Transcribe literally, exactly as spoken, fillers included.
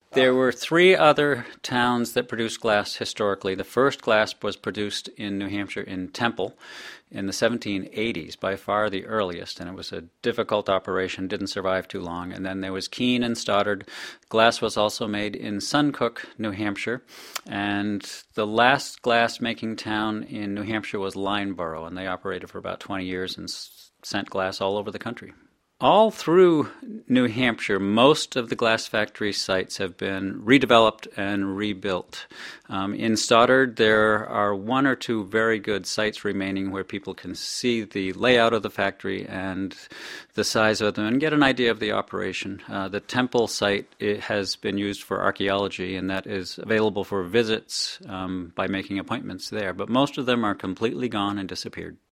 There were three other towns that produced glass historically. The first glass was produced in New Hampshire in Temple in the seventeen eighties, by far the earliest, and it was a difficult operation, didn't survive too long. And then there was Keene and Stoddard. Glass was also made in Suncook, New Hampshire, and the last glass-making town in New Hampshire was Lyndeborough, and they operated for about twenty years and s- sent glass all over the country. All through New Hampshire, most of the glass factory sites have been redeveloped and rebuilt. Um, in Stoddard, there are one or two very good sites remaining where people can see the layout of the factory and the size of them and get an idea of the operation. Uh, the Temple site it has been used for archaeology, and that is available for visits um, by making appointments there. But most of them are completely gone and disappeared.